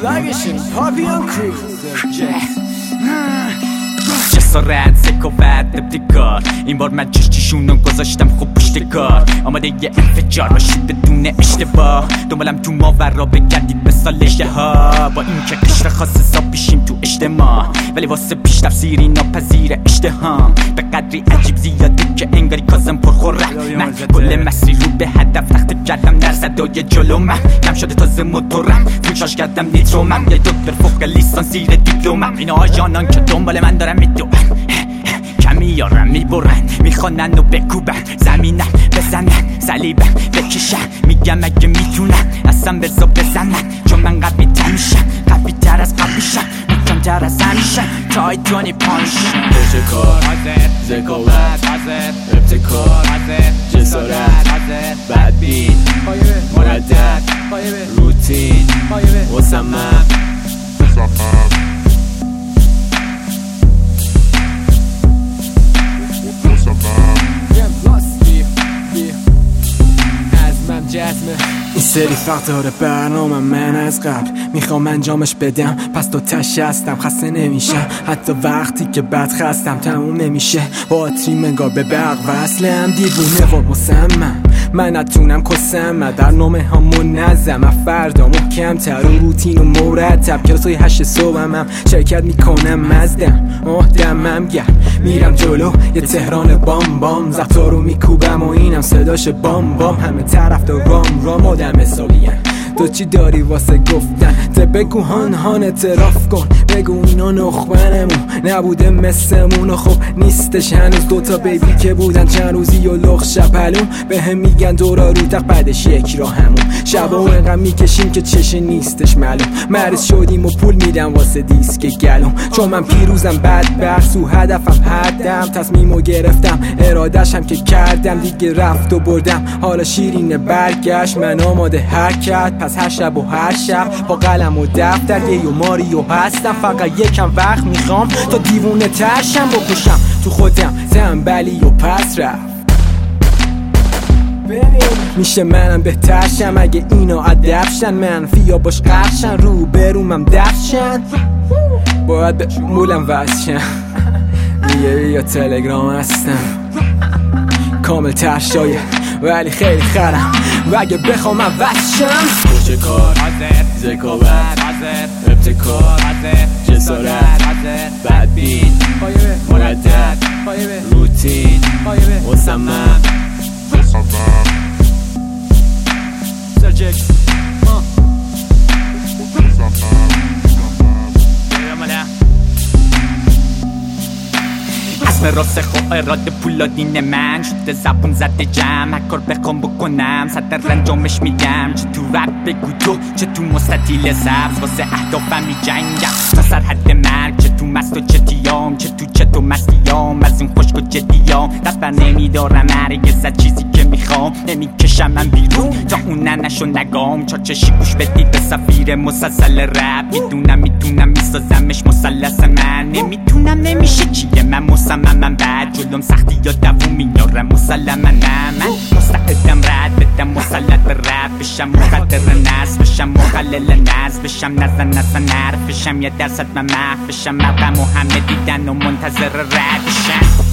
Sluggish Papillon Crew جسارت سکوت ابتکار این بار من چشتیشونو گذاشتم خوب پشت کار آماده یه انفجار باشید بدون اشتباه دنبالم تو ماورا بگردید مثال اژدها با این که قشر خاص حساب پیشیم تو اجتماع ولی واسه پیش‌تفسیری ناپذیر اشتهام به قدری عجیب زیاده که انگاری کازم پرخورم من کل مسیر رو به هدف تخته کردم در صدای جلو من کم شده تازه موتورم فولشارژ کردم نیترومم یه دکتر فوق لیسانس زیر دیپلمم این آژانان که دنبال من دارم میدونن کمی یارم میبرن میخوانن و بکوبن زمینم بزنن صلیبم بکشن میگم اگه میتونن اصلا بزا بزنن چون من قوی تر میشم قوی تر از قبلیشم میکم تر از همیشم تایتانی پانشم پشت کار ذکاوت ابتکار جسارت بدبین مردد روتین مصمم این سری فقط داره برنامه من از قبل میخوام انجامش بدم پس تو تش هستم خسته نمیشم حتی وقتی که بد خستم تموم نمیشه باتری منگار به برق وصلم دیوونه و مصمم من نتونم کسم در نامه ها منظم فردا محکم‌تر و روتین و مرتب کلاسای 8 صبحم شرکت میکنم مزدم دمم گرم میرم جلو یه تهران بام بام زفتا رو میکوبم و اینم صداش بام بام همه طرف دو رام آدم حسابیم تو چی داری واسه گفتن ته بگو هان اعتراف کن بگو اینا نخبنمون نبوده مثلمون و خب نیستش هنوز دوتا بیبی که بودن چند روزی و لخ شپلون به هم میگن دورا رو تق بعدش یک را همون شبا و انقدر میکشیم که چشه نیستش معلوم مریض شدیم و پول میدم واسه دیسک گلوم چون من پیروزم بدبخت و هدفم حدم تصمیمو گرفتم ارادهشم که کردم دیگه رفت و بردم حالا شیرینه برگشت من آماده حرکت پس هر شب و هر شب با قلم و دفتر یه ماریو هستم فقط یکم وقت میخوام تا دیوونه ترشم بکشم تو خودم تنبلی و پس رفت میشه منم بهترشم اگه اینا ادبشن منفی باش قرشن رو برومم دفشن باید به مولم وزشن یا تلگرام هستم کامل ترشایه ولی خیلی خرم و اگه بخوام من وزشم پشت کار ذکاوت ابتکار جسارت بدبین مردد روتین مصمم سرجک اسم راست خو اراده پولا دین من شده زبون زده جمع هر کار بخوام بکنم صد رنجامش میدم چه تو رپ بگو تو چه تو مستطیل سبز واسه اهدافم میجنگم تا سرحد مرگ چه تو مست و چه تیام چه تو مستیام از این خشک و جدیام دست بر نمیدارم هرگز از چیزی که میخوام نمیکشم من بیرون تا اون نشو نگام چشی گوش بدید به سفیر مسلسل رپ میتونم میسازمش مثلث من نمیتونم نمیشه چیه من مصممم بعد جلوم سختی یا دووم میارم مسلما من مستعدم رد بدم مسلط به رپ بشم مقدر نصب بشم مخلل نصب بشم نزن حرف بشم 1% من محو بشم مقام و همه دیدن و منتظر رد بشم